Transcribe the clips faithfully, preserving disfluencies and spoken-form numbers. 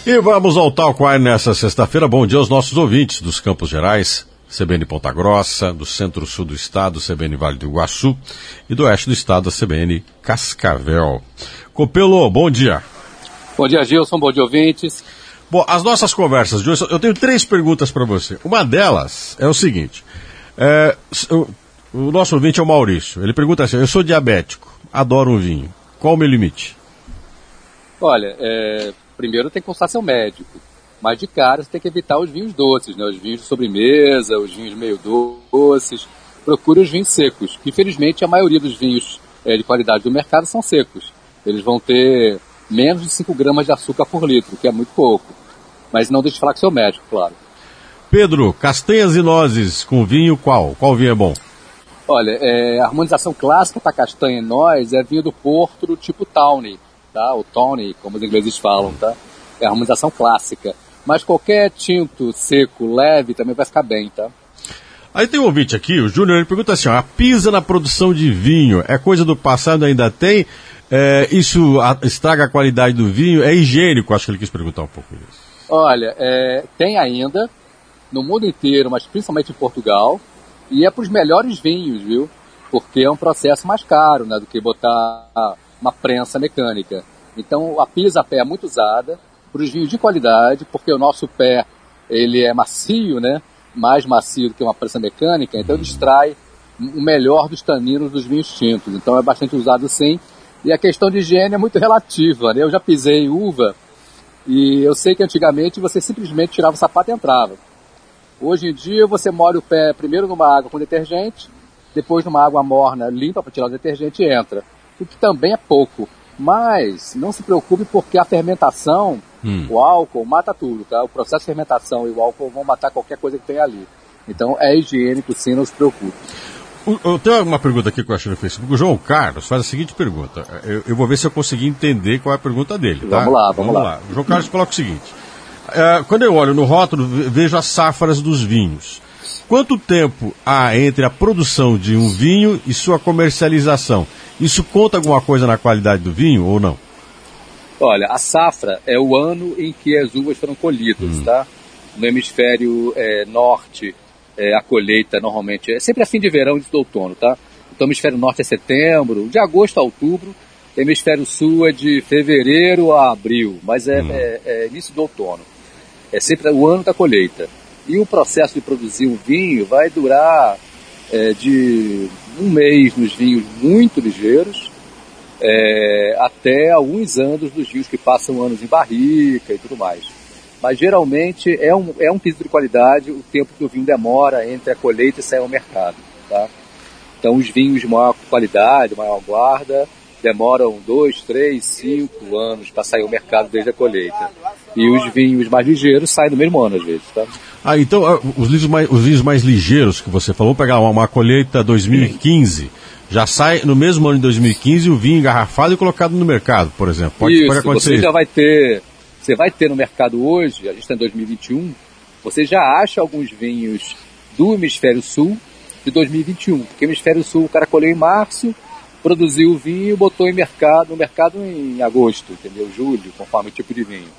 E vamos ao Talk Wine nessa sexta-feira. Bom dia aos nossos ouvintes dos Campos Gerais, C B N Ponta Grossa, do Centro-Sul do Estado, C B N Vale do Iguaçu, e do Oeste do Estado, a C B N Cascavel. Copelo, bom dia. Bom dia, Gilson, bom dia, ouvintes. Bom, as nossas conversas de hoje, eu tenho três perguntas para você. Uma delas é o seguinte, é, o, o nosso ouvinte é o Maurício, ele pergunta assim, eu sou diabético, adoro um vinho, qual o meu limite? Olha, é, primeiro tem que consultar seu médico, mas de cara você tem que evitar os vinhos doces, né? Os vinhos de sobremesa, os vinhos meio doces, procure os vinhos secos. Infelizmente a maioria dos vinhos é, de qualidade do mercado são secos, eles vão ter menos de cinco gramas de açúcar por litro, que é muito pouco, mas não deixe de falar com seu médico, claro. Pedro, castanhas e nozes com vinho qual? Qual vinho é bom? Olha, é, a harmonização clássica para castanha e noz é vinho do Porto do tipo Tawny. Tá? O Tawny, como os ingleses falam, tá? É a harmonização clássica. Mas qualquer tinto seco, leve, também vai ficar bem, tá? Aí tem um ouvinte aqui, o Júnior, ele pergunta assim, ó, a pisa na produção de vinho é coisa do passado, ainda tem? É, isso a, estraga a qualidade do vinho? É higiênico? Acho que ele quis perguntar um pouco isso. Olha, é, tem ainda, no mundo inteiro, mas principalmente em Portugal, e é para os melhores vinhos, viu? Porque é um processo mais caro, né, do que botar uma prensa mecânica. Então a pisa a pé é muito usada para os vinhos de qualidade, porque o nosso pé ele é macio, né? Mais macio do que uma prensa mecânica, então ele extrai o melhor dos taninos dos vinhos tintos. Então é bastante usado sim. E a questão de higiene é muito relativa, né? Eu já pisei em uva e eu sei que antigamente você simplesmente tirava o sapato e entrava. Hoje em dia você molha o pé primeiro numa água com detergente, depois numa água morna limpa para tirar o detergente e entra. O que também é pouco. Mas não se preocupe porque a fermentação, hum. o álcool, mata tudo, tá? O processo de fermentação e o álcool vão matar qualquer coisa que tem ali. Então é higiênico sim, não se preocupe. Eu tenho uma pergunta aqui que eu achei no Facebook. O João Carlos faz a seguinte pergunta. Eu, eu vou ver se eu consegui entender qual é a pergunta dele. Tá? Vamos lá, vamos, vamos lá. lá. O João Carlos coloca o seguinte. Uh, quando eu olho no rótulo, vejo as safras dos vinhos. Quanto tempo há entre a produção de um vinho e sua comercialização? Isso conta alguma coisa na qualidade do vinho ou não? Olha, a safra é o ano em que as uvas foram colhidas, hum. tá? No hemisfério é, norte, é, a colheita normalmente é sempre a fim de verão e de outono, tá? Então o hemisfério norte é setembro, de agosto a outubro, o hemisfério sul é de fevereiro a abril, mas é, hum. é, é início do outono. É sempre o ano da colheita. E o processo de produzir um vinho vai durar é, de um mês nos vinhos muito ligeiros, é, até alguns anos nos vinhos que passam anos em barrica e tudo mais. Mas geralmente é um, é um quesito de qualidade o tempo que o vinho demora entre a colheita e sair ao mercado. Tá? Então os vinhos de maior qualidade, maior guarda, demoram dois, três, cinco anos para sair ao mercado desde a colheita. E os vinhos mais ligeiros saem no mesmo ano às vezes. Tá? Ah, então os vinhos mais, os vinhos mais ligeiros que você falou, pegar uma, uma colheita dois mil e quinze, já sai no mesmo ano de dois mil e quinze o vinho engarrafado e colocado no mercado, por exemplo. Pode, isso, pode acontecer você isso. já vai ter, você vai ter no mercado hoje, a gente está em dois mil e vinte e um, você já acha alguns vinhos do hemisfério sul de dois mil e vinte e um, porque o hemisfério sul o cara colheu em março, produziu o vinho e botou em mercado, no mercado em agosto, entendeu? Julho, conforme o tipo de vinho.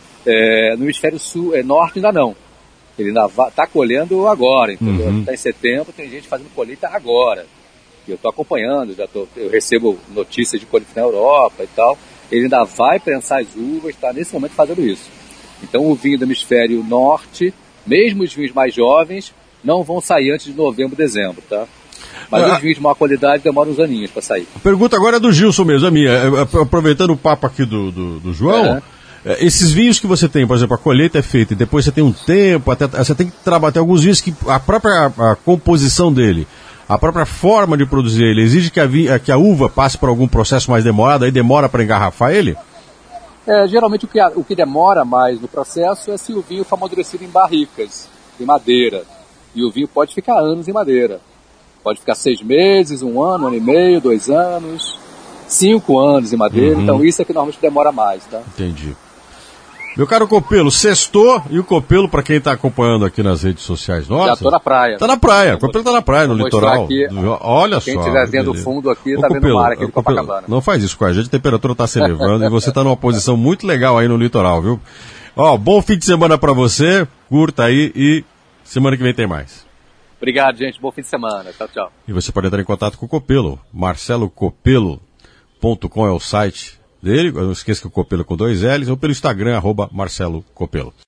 É, no hemisfério sul, é, norte ainda não. Ele ainda está colhendo agora, entendeu? Está uhum. em setembro, tem gente fazendo colheita agora. E eu estou acompanhando, já tô, eu recebo notícias de colheita na Europa e tal. Ele ainda vai prensar as uvas, está nesse momento fazendo isso. Então o vinho do hemisfério norte, mesmo os vinhos mais jovens, não vão sair antes de novembro, dezembro, tá? Mas ah, os vinhos de maior qualidade demoram uns aninhos para sair. A pergunta agora é do Gilson mesmo, a minha. Aproveitando o papo aqui do, do, do João... É. Esses vinhos que você tem, por exemplo, a colheita é feita e depois você tem um tempo, até, você tem que trabalhar, tem alguns vinhos que a própria a composição dele, a própria forma de produzir ele, exige que a, vi, que a uva passe por algum processo mais demorado, aí demora para engarrafar ele? É, geralmente o que, o que demora mais no processo é se o vinho for amadurecido em barricas, em madeira. E o vinho pode ficar anos em madeira. Pode ficar seis meses, um ano, um ano e meio, dois anos, cinco anos em madeira. Uhum. Então isso é que normalmente demora mais, tá? Entendi. Meu caro Copelo, sextou, e o Copelo, para quem está acompanhando aqui nas redes sociais nossas... Já tô na praia. Tá na praia, o Copelo tá na praia, no litoral. Aqui, olha quem só. Quem estiver vendo o fundo aqui, tá vendo o mar aqui de Copacabana. Não faz isso com a gente, a temperatura está se elevando e você está numa posição muito legal aí no litoral, viu? Ó, bom fim de semana pra você, curta aí e semana que vem tem mais. Obrigado, gente. Bom fim de semana. Tchau, tchau. E você pode entrar em contato com o Copelo. marcelo copelo ponto com é o site dele. Não esqueça que o Copelo é com dois L's, ou pelo Instagram, arroba Marcelo Copelo.